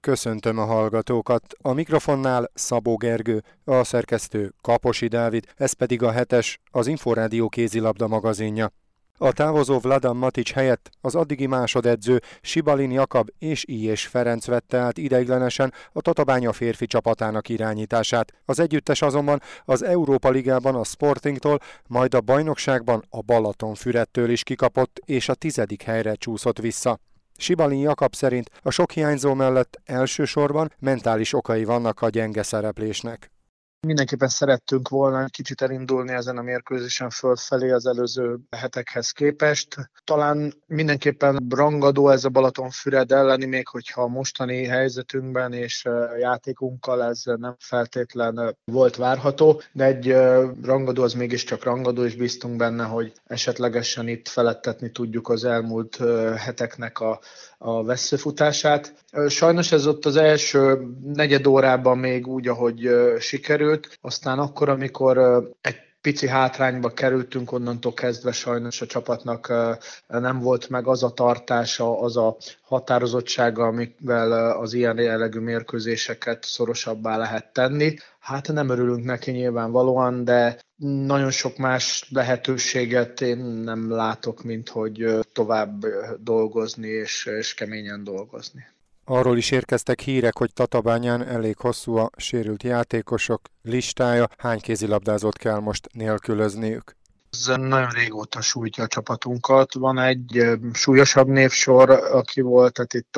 Köszöntöm a hallgatókat. A mikrofonnál Szabó Gergő, a szerkesztő Kaposi Dávid, ez pedig a Hetes, az Inforádió kézilabda magazinja. A távozó Vladan Matić helyett az addigi másodedző Sibalin Jakab és I. Ferenc vette át ideiglenesen a Tatabánya férfi csapatának irányítását. Az együttes azonban az Európa Ligában a Sportingtól, majd a bajnokságban a Balatonfüredtől is kikapott, és a 10. helyre csúszott vissza. Sibalin Jakab szerint a sok hiányzó mellett elsősorban mentális okai vannak a gyenge szereplésnek. Mindenképpen szerettünk volna kicsit elindulni ezen a mérkőzésen fölfelé az előző hetekhez képest. Talán mindenképpen rangadó ez a Balatonfüred elleni, még hogyha a mostani helyzetünkben és játékunkkal ez nem feltétlen volt várható, de egy rangadó az mégiscsak rangadó, és bíztunk benne, hogy esetlegesen itt feledtetni tudjuk az elmúlt heteknek a vesszőfutását. Sajnos ez ott az első negyed órában még úgy, ahogy sikerült, aztán akkor, amikor egy pici hátrányba kerültünk, onnantól kezdve sajnos a csapatnak nem volt meg az a tartása, az a határozottsága, amivel az ilyen jellegű mérkőzéseket szorosabbá lehet tenni. Hát nem örülünk neki nyilvánvalóan, de nagyon sok más lehetőséget én nem látok, mint hogy tovább dolgozni és keményen dolgozni. Arról is érkeztek hírek, hogy Tatabányán elég hosszú a sérült játékosok listája. Hány kézilabdázót kell most nélkülözniük? Ez nagyon régóta sújtja a csapatunkat. Van egy súlyosabb névsor, aki volt, tehát itt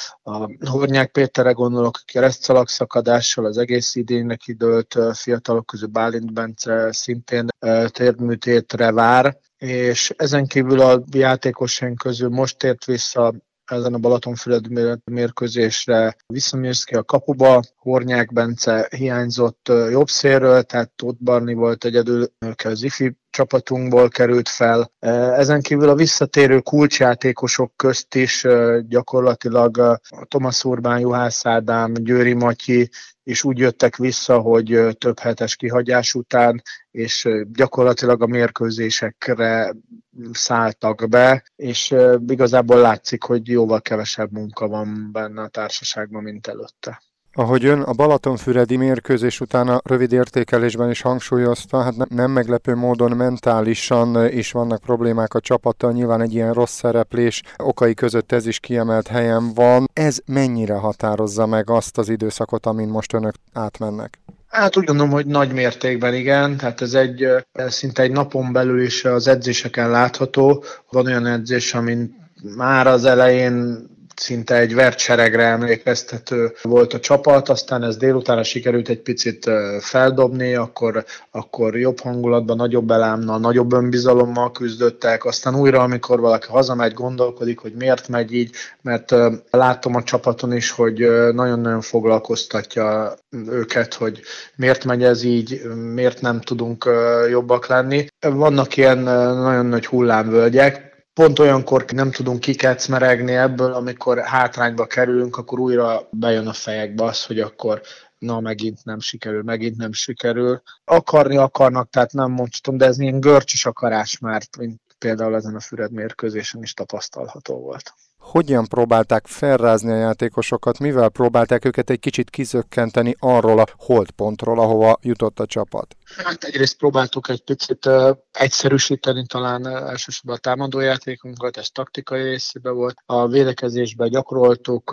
a Hornyák Péterre gondolok, keresztszalagszakadással az egész idénynek időlt, fiatalok közül Bálint Bence szintén térműtétre vár, és ezen kívül a játékosaink közül most tért vissza ezen a Balatonfüred mérkőzésre Visszamirszki a kapuba, Hornyák Bence hiányzott jobb szélről, tehát Tóth Barni volt egyedül, az ifi csapatunkból került fel. Ezen kívül a visszatérő kulcsjátékosok közt is gyakorlatilag Thomas Urbán, Juhász Ádám, Győri Matyi és úgy jöttek vissza, hogy több hetes kihagyás után, és gyakorlatilag a mérkőzésekre szálltak be, és igazából látszik, hogy jóval kevesebb munka van benne a társaságban, mint előtte. Ahogy ön a Balatonfüredi mérkőzés után a rövid értékelésben is hangsúlyozta, hát nem meglepő módon mentálisan is vannak problémák a csapattal, nyilván egy ilyen rossz szereplés okai között ez is kiemelt helyen van. Ez mennyire határozza meg azt az időszakot, amin most önök átmennek? Hát úgy gondolom, hogy nagy mértékben igen, tehát ez szinte egy napon belül is az edzéseken látható. Van olyan edzés, amin már az elején szinte egy vert seregre emlékeztető volt a csapat, aztán ez délutánra sikerült egy picit feldobni, akkor jobb hangulatban, nagyobb elánnal, nagyobb önbizalommal küzdöttek, aztán újra, amikor valaki hazamegy, gondolkodik, hogy miért megy így, mert látom a csapaton is, hogy nagyon-nagyon foglalkoztatja őket, hogy miért megy ez így, miért nem tudunk jobbak lenni. Vannak ilyen nagyon nagy hullámvölgyek. Pont olyankor nem tudunk kikecmeregni ebből, amikor hátrányba kerülünk, akkor újra bejön a fejekbe az, hogy akkor megint nem sikerül. Akarni akarnak, tehát nem mondhatom, de ez ilyen görcsös akarás már, mint például ezen a Füred mérkőzésen is tapasztalható volt. Hogyan próbálták felrázni a játékosokat, mivel próbálták őket egy kicsit kizökkenteni arról a holdpontról, ahova jutott a csapat? Hát egyrészt próbáltuk egy picit egyszerűsíteni talán elsősorban a támadójátékunkat, ez taktikai részében volt. A védekezésben gyakoroltuk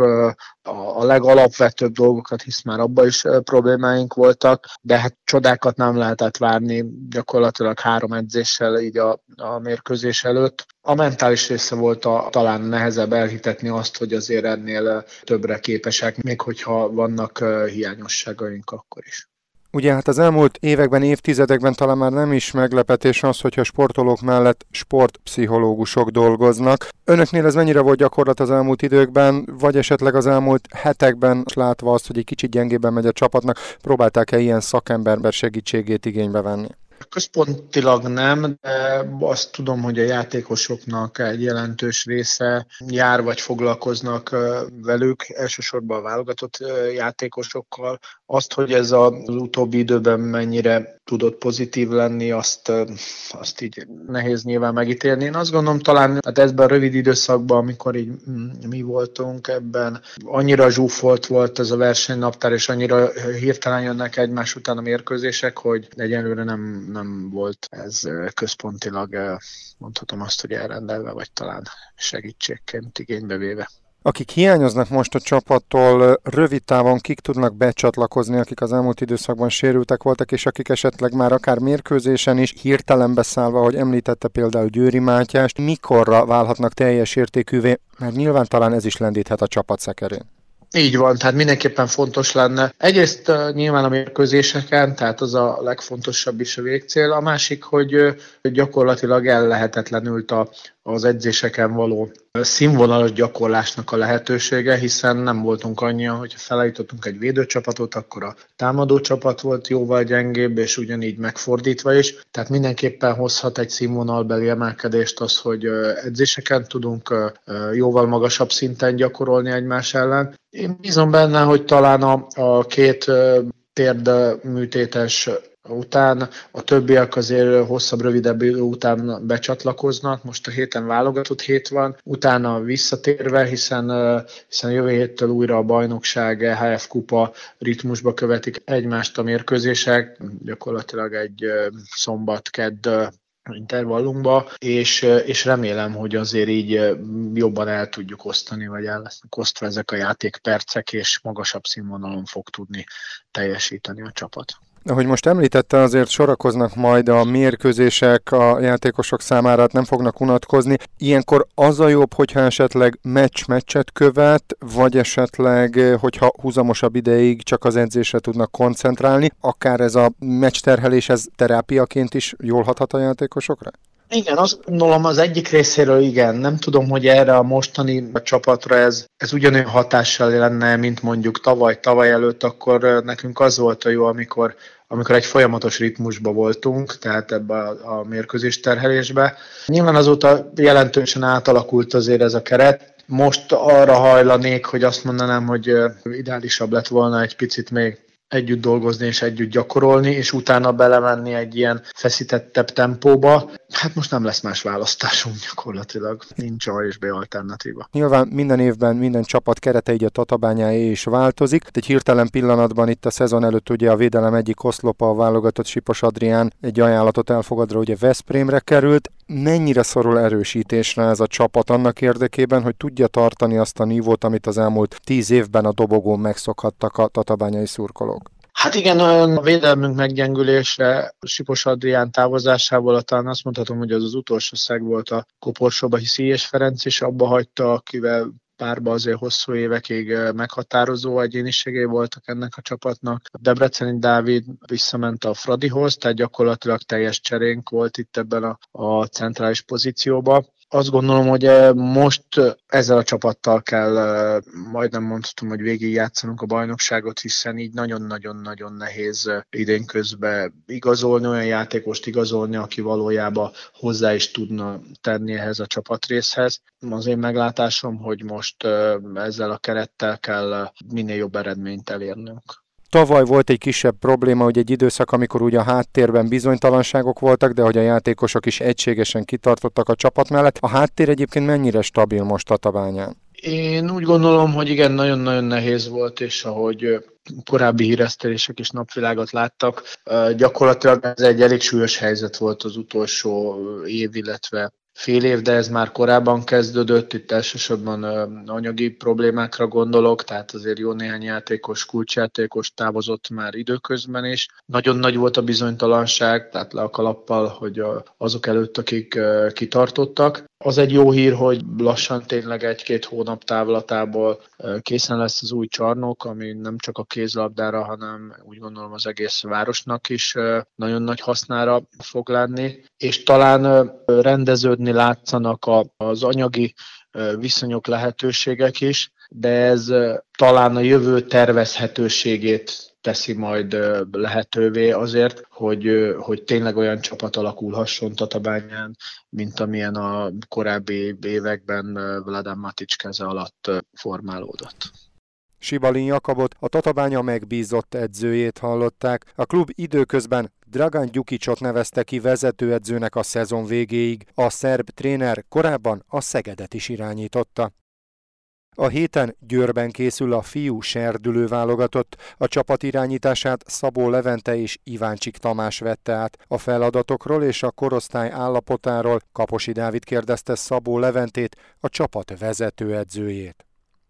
a legalapvetőbb dolgokat, hisz már abban is problémáink voltak, de hát csodákat nem lehetett várni gyakorlatilag 3 edzéssel így a mérkőzés előtt. A mentális része volt talán nehezebb elhitetni azt, hogy azért ennél többre képesek, még hogyha vannak hiányosságaink akkor is. Ugye hát az elmúlt években, évtizedekben talán már nem is meglepetés az, hogyha sportolók mellett sportpszichológusok dolgoznak. Önöknél ez mennyire volt gyakorlat az elmúlt időkben, vagy esetleg az elmúlt hetekben, látva azt, hogy egy kicsit gyengébben megy a csapatnak, próbálták-e ilyen szakember segítségét igénybe venni? Központilag nem, de azt tudom, hogy a játékosoknak egy jelentős része jár vagy foglalkoznak velük, elsősorban a válogatott játékosokkal. Azt, hogy ez az utóbbi időben mennyire tudott pozitív lenni, azt így nehéz nyilván megítélni. Én azt gondolom, talán hát ebben a rövid időszakban, amikor így mi voltunk, ebben annyira zsúfolt volt ez a versenynaptár, és annyira hirtelen jönnek egymás után a mérkőzések, hogy egyelőre nem volt ez központilag, mondhatom azt, hogy elrendelve, vagy talán segítségként igénybe véve. Akik hiányoznak most a csapattól, rövid távon kik tudnak becsatlakozni, akik az elmúlt időszakban sérültek voltak, és akik esetleg már akár mérkőzésen is hirtelen beszállva, hogy említette például Győri Mátyást, mikorra válhatnak teljes értékűvé, mert nyilván talán ez is lendíthet a csapat szekerén. Így van, tehát mindenképpen fontos lenne. Egyrészt nyilván a mérkőzéseken, tehát az a legfontosabb is a végcél. A másik, hogy gyakorlatilag ellehetetlenült az edzéseken való színvonalas gyakorlásnak a lehetősége, hiszen nem voltunk annyian, hogyha felállítottunk egy védőcsapatot, akkor a támadó csapat volt jóval gyengébb, és ugyanígy megfordítva is. Tehát mindenképpen hozhat egy színvonalbeli emelkedést az, hogy edzéseken tudunk jóval magasabb szinten gyakorolni egymás ellen. Én bízom benne, hogy talán a két térdműtétes után a többiek azért hosszabb, rövidebb idő után becsatlakoznak. Most a héten válogatott hét van, utána visszatérve, hiszen jövő héttől újra a bajnokság, EHF kupa ritmusba követik egymást a mérkőzések, gyakorlatilag egy szombat-kedd intervallunkba, és remélem, hogy azért így jobban el tudjuk osztani, vagy el lesznek osztva ezek a játékpercek, és magasabb színvonalon fog tudni teljesíteni a csapat. Ahogy most említette, azért sorakoznak majd a mérkőzések a játékosok számára, nem fognak unatkozni. Ilyenkor az a jobb, hogyha esetleg meccset követ, vagy esetleg, hogyha húzamosabb ideig csak az edzésre tudnak koncentrálni, akár ez a meccsterhelés, ez terápiaként is jól hathat a játékosokra? Igen, azt gondolom az egyik részéről igen. Nem tudom, hogy erre a mostani csapatra ez ugyanolyan hatással lenne, mint mondjuk tavaly előtt, akkor nekünk az volt a jó, amikor egy folyamatos ritmusba voltunk, tehát ebbe a mérkőzés terhelésbe. Nyilván azóta jelentősen átalakult azért ez a keret. Most arra hajlanék, hogy azt mondanám, hogy ideálisabb lett volna egy picit még együtt dolgozni és együtt gyakorolni, és utána belemenni egy ilyen feszítettebb tempóba. Hát most nem lesz más választásunk gyakorlatilag. Nincs A és B alternatíva. Nyilván minden évben minden csapat kerete, így a Tatabányáé is változik. Egy hirtelen pillanatban itt a szezon előtt ugye a védelem egyik oszlopa, a válogatott Sipos Adrián egy ajánlatot elfogadva, ugye Veszprémre került. Mennyire szorul erősítésre ez a csapat annak érdekében, hogy tudja tartani azt a nívót, amit az elmúlt 10 évben a dobogón megszokhattak a tatabányai szurkolók? Hát igen, a védelmünk meggyengülése, Sipos Adrián távozásával talán azt mondhatom, hogy az utolsó szeg volt a koporsóba, hisz Ilyes Ferenc is abba hagyta, akivel párba azért hosszú évekig meghatározó egyéniségei voltak ennek a csapatnak. Debreceni Dávid visszament a Fradihoz, tehát gyakorlatilag teljes cserénk volt itt ebben a centrális pozícióban. Azt gondolom, hogy most ezzel a csapattal kell, majdnem mondhatom, hogy végigjátszanunk a bajnokságot, hiszen így nagyon-nagyon-nagyon nehéz idén közben igazolni, olyan játékost igazolni, aki valójában hozzá is tudna tenni ehhez a csapatrészhez. Az én meglátásom, hogy most ezzel a kerettel kell minél jobb eredményt elérnünk. Tavaly volt egy kisebb probléma, hogy egy időszak, amikor ugye a háttérben bizonytalanságok voltak, de hogy a játékosok is egységesen kitartottak a csapat mellett. A háttér egyébként mennyire stabil most Tatabányán? Én úgy gondolom, hogy igen, nagyon-nagyon nehéz volt, és ahogy korábbi híresztelések is napvilágot láttak, gyakorlatilag ez egy elég súlyos helyzet volt az utolsó év, illetve fél év, de ez már korábban kezdődött, itt elsősorban anyagi problémákra gondolok, tehát azért jó néhány játékos, kulcsjátékos távozott már időközben is. Nagyon nagy volt a bizonytalanság, tehát le a kalappal, hogy azok előtt, akik kitartottak. Az egy jó hír, hogy lassan tényleg 1-2 hónap távlatából készen lesz az új csarnok, ami nem csak a kézlabdára, hanem úgy gondolom az egész városnak is nagyon nagy hasznára fog lenni, és talán rendeződni látszanak az anyagi viszonyok, lehetőségek is, de ez talán a jövő tervezhetőségét teszi majd lehetővé azért, hogy tényleg olyan csapat alakulhasson Tatabányán, mint amilyen a korábbi években Vladan Matic keze alatt formálódott. Sibalin Jakabot, a Tatabánya megbízott edzőjét hallották. A klub időközben Dragan Gyukicsot nevezte ki vezetőedzőnek a szezon végéig. A szerb tréner korábban a Szegedet is irányította. A héten Győrben készül a fiú serdülő válogatott. A csapat irányítását Szabó Levente és Iváncsik Tamás vette át. A feladatokról és a korosztály állapotáról Kaposi Dávid kérdezte Szabó Leventét, a csapat vezetőedzőjét.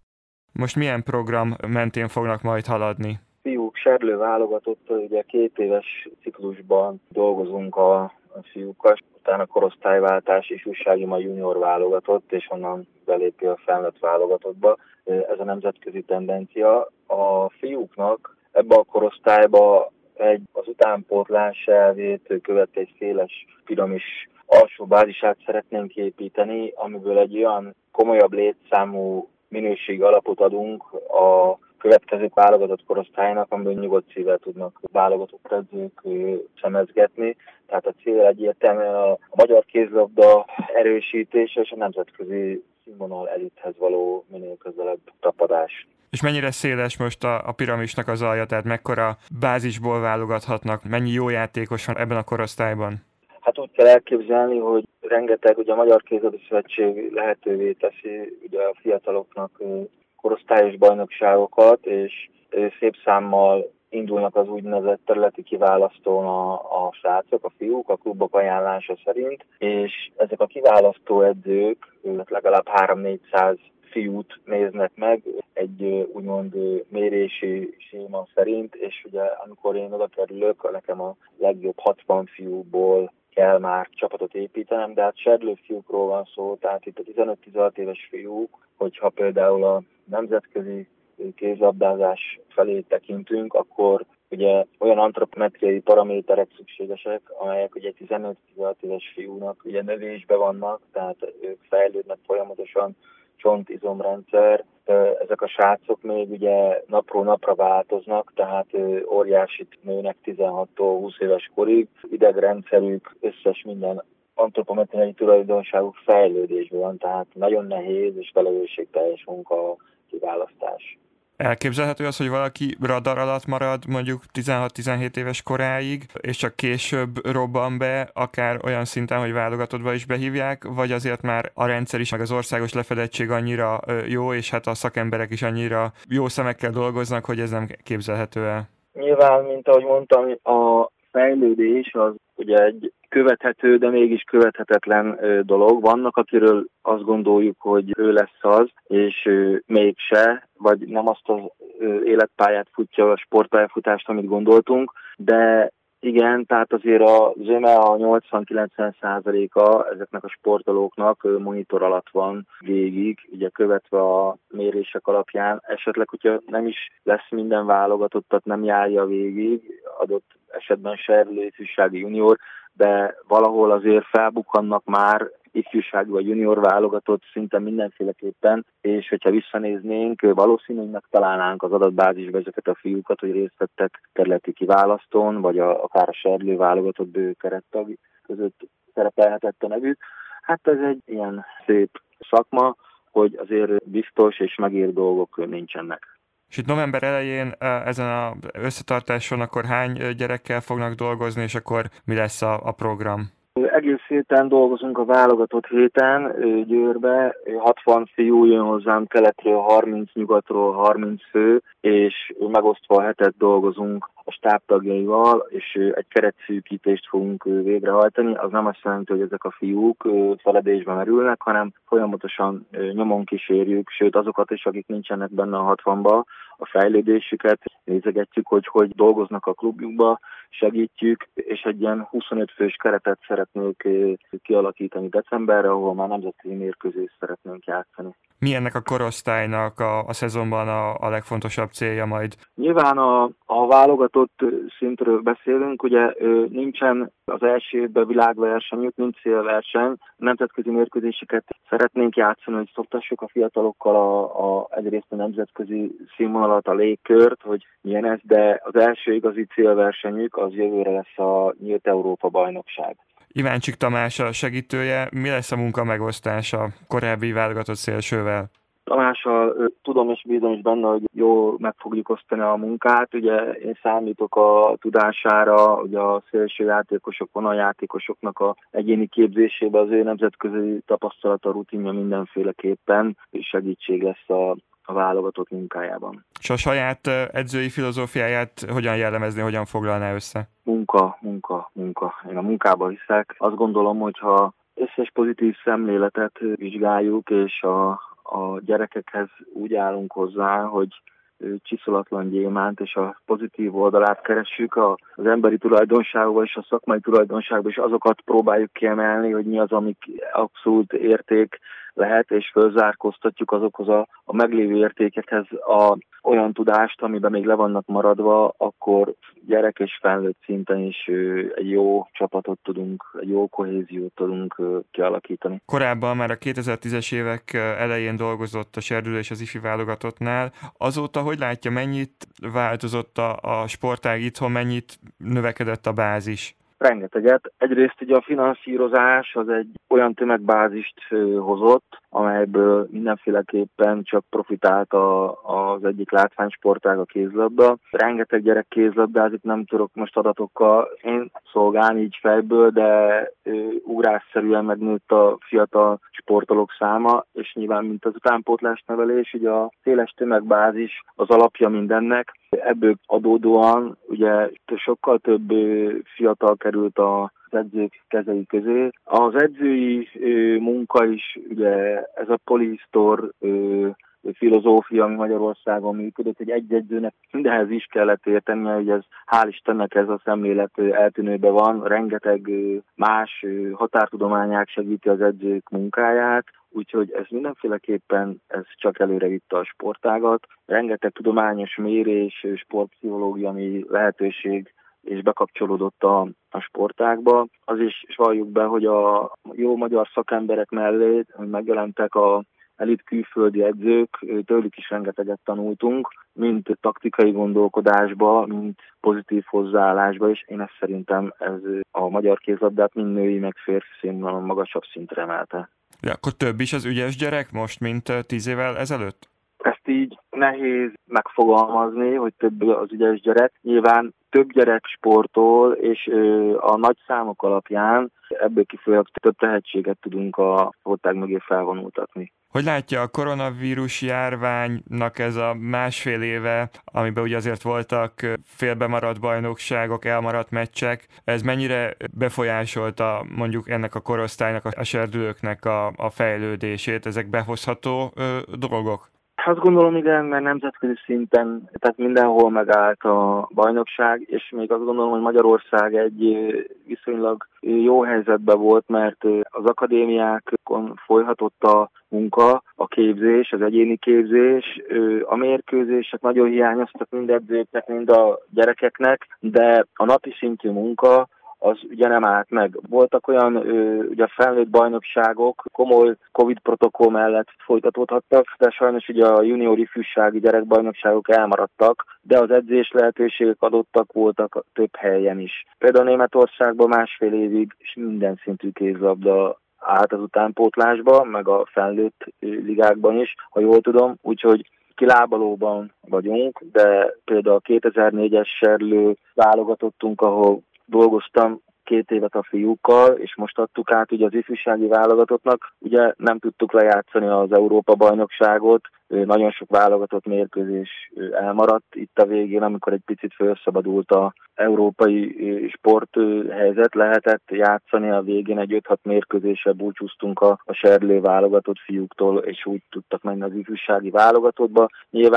Most milyen program mentén fognak majd haladni? Fiúk serdülő válogatott, ugye 2 éves ciklusban dolgozunk a fiúkkal, utána korosztályváltás, ifjúsági ma junior válogatott, és onnan belépi a felnőtt válogatottba. Ez a nemzetközi tendencia. A fiúknak ebbe a korosztályba az utánpótlás elvét követő egy széles piramis alsó bázisát szeretnénk építeni, amiből egy olyan komolyabb létszámú minőségi alapot adunk a következő válogatott korosztálynak, amiből nyugodt szívvel tudnak válogatott edzők szemezgetni. Tehát a cél egyértelműen a magyar kézilabda erősítése és a nemzetközi színvonal elithez való minél közelebb tapadás. És mennyire széles most a piramisnak az alja, tehát mekkora bázisból válogathatnak, mennyi jó játékos van ebben a korosztályban? Hát úgy kell elképzelni, hogy rengeteg, ugye a Magyar Kézilabda Szövetség lehetővé teszi ugye a fiataloknak korosztályos bajnokságokat, és szép számmal indulnak az úgynevezett területi kiválasztón a srácok, a fiúk, a klubok ajánlása szerint, és ezek a kiválasztó edzők legalább 300-400 fiút néznek meg egy úgymond mérési séma szerint, és ugye amikor én oda kerülök, nekem a legjobb 60 fiúból kell már csapatot építenem, de hát serdülő fiúkról van szó, tehát itt a 15-16 éves fiúk, hogyha például a nemzetközi kézlabdázás felé tekintünk, akkor ugye olyan antropometriai paraméterek szükségesek, amelyek ugye 15-16 éves fiúnak ugye növésbe vannak, tehát ők fejlődnek folyamatosan, csontizomrendszer, ezek a srácok még ugye napról napra változnak, tehát óriásit nőnek 16-tól 20 éves korig, idegrendszerük, összes minden antropometriai tulajdonságuk fejlődésben van, tehát nagyon nehéz és felelősségteljes munka a kiválasztás. Elképzelhető az, hogy valaki radar alatt marad mondjuk 16-17 éves koráig, és csak később robban be, akár olyan szinten, hogy válogatottba is behívják, vagy azért már a rendszer is, meg az országos lefedettség annyira jó, és hát a szakemberek is annyira jó szemekkel dolgoznak, hogy ez nem képzelhető el? Nyilván, mint ahogy mondtam, a fejlődés az ugye egy követhető, de mégis követhetetlen dolog. Vannak, akiről azt gondoljuk, hogy ő lesz az, és mégse, vagy nem azt az életpályát futja, a sportpályafutást, amit gondoltunk, de igen, tehát azért a zöme a 80-90%-a ezeknek a sportolóknak monitor alatt van végig, ugye követve a mérések alapján. Esetleg, hogyha nem is lesz minden válogatottat, nem járja végig, adott esetben serdülő ifjúsági junior, de valahol azért felbukkannak már ifjúsági vagy junior válogatott szinte mindenféleképpen, és hogyha visszanéznénk, valószínű, hogy megtalálnánk az adatbázisba ezeket a fiúkat, hogy részt vettek területi kiválasztón, vagy akár a serdülő válogatott bő kerettag között szerepelhetett a nevük. Hát ez egy ilyen szép szakma, hogy azért biztos és megír dolgok nincsenek. És itt november elején ezen az összetartáson akkor hány gyerekkel fognak dolgozni, és akkor mi lesz a program? Egész héten dolgozunk a válogatott héten Győrbe, 60 fiú jön hozzám keletről, 30 nyugatról, 30 fő, és megosztva a hetet dolgozunk a stábtagjaival, és egy keretszűkítést fogunk végrehajtani. Az nem azt jelenti, hogy ezek a fiúk feledésbe merülnek, hanem folyamatosan nyomon kísérjük, sőt azokat is, akik nincsenek benne a 60-ba, a fejlődésüket nézegetjük, hogy dolgoznak a klubjukba, segítjük, és egy ilyen 25 fős keretet szeretnék kialakítani decemberre, ahol már nemzetközi mérkőzést szeretnénk játszani. Mi ennek a korosztálynak a szezonban a legfontosabb célja majd? Nyilván a válogatott szintről beszélünk, ugye nincsen az első évben világversenyük, nincs célverseny, nemzetközi mérkőzéseket szeretnénk játszani, hogy szoktassuk a fiatalokkal egyrészt a nemzetközi színvonalat, a légkört, hogy milyen ez, de az első igazi célversenyük az jövőre lesz a Nyílt Európa-bajnokság. Iváncsik Tamás a segítője, mi lesz a munka megosztása korábbi válogatott szélsővel? Tamással tudom és bízom is benne, hogy jól meg fogjuk osztani a munkát. Ugye én számítok a tudására, ugye a szélső játékosok, vonaljátékosoknak a egyéni képzésébe, az ő nemzetközi tapasztalata, rutinja mindenféleképpen segítség lesz a válogatott munkájában. És a saját edzői filozófiáját hogyan jellemezni, hogyan foglalná össze? Munka. Én a munkában hiszek. Azt gondolom, hogyha összes pozitív szemléletet vizsgáljuk, és a gyerekekhez úgy állunk hozzá, hogy csiszolatlan gyémánt, és a pozitív oldalát keressük az emberi tulajdonságban és a szakmai tulajdonságban, és azokat próbáljuk kiemelni, hogy mi az, amik abszolút érték lehet, és fölzárkóztatjuk azokhoz a meglévő értékekhez olyan tudást, amiben még le vannak maradva, akkor gyerek és felnőtt szinten is egy jó csapatot tudunk, egy jó kohéziót tudunk kialakítani. Korábban már a 2010-es évek elején dolgozott a serdülő és az ifi válogatottnál. Azóta hogy látja, mennyit változott a sportág itthon, mennyit növekedett a bázis? Rengeteget. Egyrészt ugye a finanszírozás az egy olyan tömegbázist hozott, amelyből mindenféleképpen csak profitált az egyik látványsportág, a kézlabda. Rengeteg gyerek kézlabdázik, nem tudok most adatokkal én szolgálni így fejből, de ugrásszerűen megnőtt a fiatal sportolók száma, és nyilván mint az utánpótlás nevelés, ugye a széles tömegbázis az alapja mindennek. Ebből adódóan ugye sokkal több fiatal került az edzők kezei közé. Az edzői munka is, ugye ez a polihisztor filozófia, ami Magyarországon működött, hogy egy edzőnek mindenhez is kellett értenie, hogy ez hál' Istennek ez a szemlélet eltűnőben van, rengeteg más határtudományák segíti az edzők munkáját, úgyhogy ez mindenféleképpen ez csak előre vitte a sportágat. Rengeteg tudományos mérés, sportpszichológiai lehetőség és bekapcsolódott a sportágba. Az is valljuk be, hogy a jó magyar szakemberek mellé megjelentek a elit külföldi edzők, tőlük is rengeteget tanultunk, mind taktikai gondolkodásba, mind pozitív hozzáállásba, és én ezt szerintem ez a magyar kézlabdát mind női, meg férfi színvonalon magasabb szintre emelte. De akkor több is az ügyes gyerek most, mint 10 évvel ezelőtt? Ezt így nehéz megfogalmazni, hogy több az ügyes gyerek. Nyilván több gyerek sportol, és a nagy számok alapján ebből kifolyólag több tehetséget tudunk a sportág mögé felvonultatni. Hogy látja a koronavírus járványnak ez a másfél éve, amiben ugye azért voltak félbemaradt bajnokságok, elmaradt meccsek, ez mennyire befolyásolta mondjuk ennek a korosztálynak, a serdülőknek a fejlődését? Ezek behozható dolgok? Azt gondolom, igen, mert nemzetközi szinten, tehát mindenhol megállt a bajnokság, és még azt gondolom, hogy Magyarország egy viszonylag jó helyzetben volt, mert az akadémiákon folyhatott a munka, a képzés, az egyéni képzés, a mérkőzések nagyon hiányoztak mind edzőknek, mind a gyerekeknek, de a napi szintű munka az ugye nem állt meg. Voltak olyan ugye felnőtt bajnokságok, komoly Covid protokoll mellett folytatódhattak, de sajnos ugye a junior ifjúsági gyerekbajnokságok elmaradtak, de az edzés lehetőségek adottak voltak több helyen is. Például Németországban másfél évig minden szintű kézlabda állt az utánpótlásba, meg a felnőtt ligákban is, ha jól tudom, úgyhogy kilábalóban vagyunk, de például a 2004-es serlő válogatottunk, ahol dolgoztam 2 évet a fiúkkal, és most adtuk át ugye az ifjúsági válogatottnak. Ugye nem tudtuk lejátszani az Európa-bajnokságot, nagyon sok válogatott mérkőzés elmaradt itt a végén, amikor egy picit felszabadult az európai sporthelyzet, lehetett játszani a végén, egy 5-6 mérkőzéssel búcsúztunk a serlő válogatott fiúktól, és úgy tudtak menni az ifjúsági válogatottba. Nyilván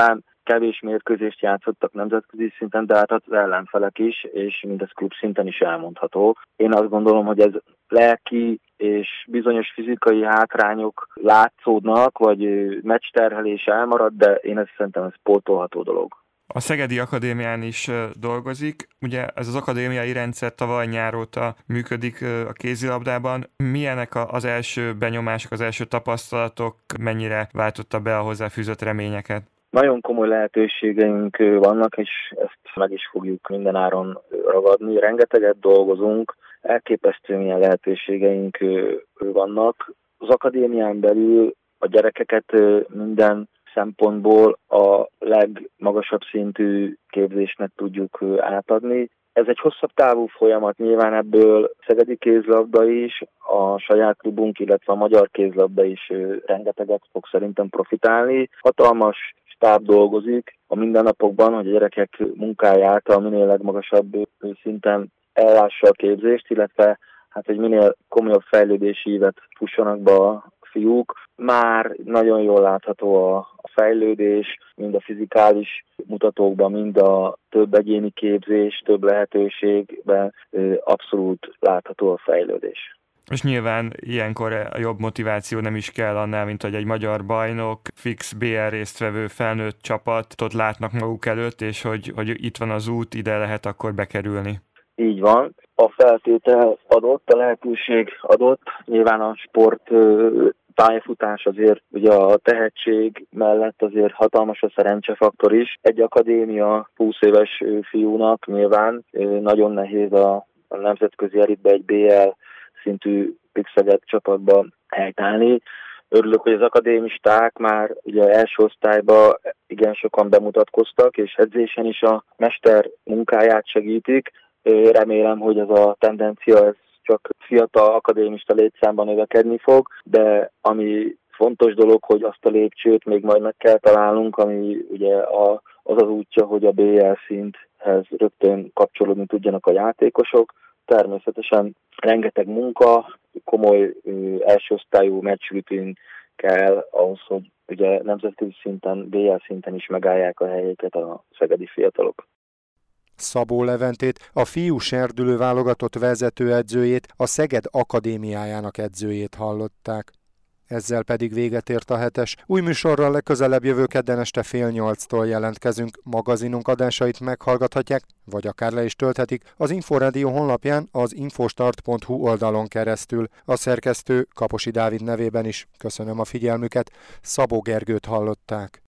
kevés mérkőzést játszottak nemzetközi szinten, de hát az ellenfelek is, és mindez klub szinten is elmondható. Én azt gondolom, hogy ez lelki és bizonyos fizikai hátrányok látszódnak, vagy meccsterhelés elmarad, de én szerintem ez pótolható dolog. A Szegedi Akadémián is dolgozik. Ugye ez az akadémiai rendszer tavaly nyár óta működik a kézilabdában. Milyenek az első benyomások, az első tapasztalatok, mennyire váltotta be a hozzáfűzött reményeket? Nagyon komoly lehetőségeink vannak, és ezt meg is fogjuk mindenáron ragadni. Rengeteget dolgozunk, elképesztő milyen lehetőségeink vannak. Az akadémián belül a gyerekeket minden szempontból a legmagasabb szintű képzésnek tudjuk átadni. Ez egy hosszabb távú folyamat, nyilván ebből Szegedi kézilabda is, a saját klubunk, illetve a magyar kézilabda is rengeteget fog szerintem profitálni. Hatalmas stáb dolgozik a mindennapokban, hogy a gyerekek munkáját a minél legmagasabb szinten ellássa a képzést, illetve hát egy minél komolyabb fejlődési ívet fussanak be a fiúk. Már nagyon jól látható a fejlődés, mind a fizikális mutatókban, mind a több egyéni képzés, több lehetőségben abszolút látható a fejlődés. És nyilván ilyenkor a jobb motiváció nem is kell annál, mint hogy egy magyar bajnok, fix BL résztvevő felnőtt csapatot látnak maguk előtt, és hogy itt van az út, ide lehet akkor bekerülni. Így van. A feltétel adott, a lehetőség adott. Nyilván a sport pályafutás azért ugye a tehetség mellett azért hatalmas a szerencsefaktor is. Egy akadémia 20 éves fiúnak nyilván nagyon nehéz a nemzetközi elitbe egy BL szintű Pixeget csapatba helytállni. Örülök, hogy az akadémisták már ugye első osztályban igen sokan bemutatkoztak, és edzésen is a mester munkáját segítik. Remélem, hogy ez a tendencia ez csak fiatal akadémista létszámban növekedni fog, de ami fontos dolog, hogy azt a lépcsőt még majd meg kell találnunk, ami ugye az útja, hogy a BL szinthez rögtön kapcsolódni tudjanak a játékosok. Természetesen rengeteg munka, komoly elsőosztályú meccsrutin kell ahhoz, hogy ugye nemzetközi szinten, BL szinten is megállják a helyeket a szegedi fiatalok. Szabó Leventét, a fiú serdülő válogatott vezetőedzőjét, a Szeged Akadémiájának edzőjét hallották. Ezzel pedig véget ért a hetes. Új műsorral legközelebb jövő kedden este 7:30-tól jelentkezünk. Magazinunk adásait meghallgathatják, vagy akár le is tölthetik az Inforádió honlapján az infostart.hu oldalon keresztül. A szerkesztő Kaposi Dávid nevében is köszönöm a figyelmüket. Szabó Gergőt hallották.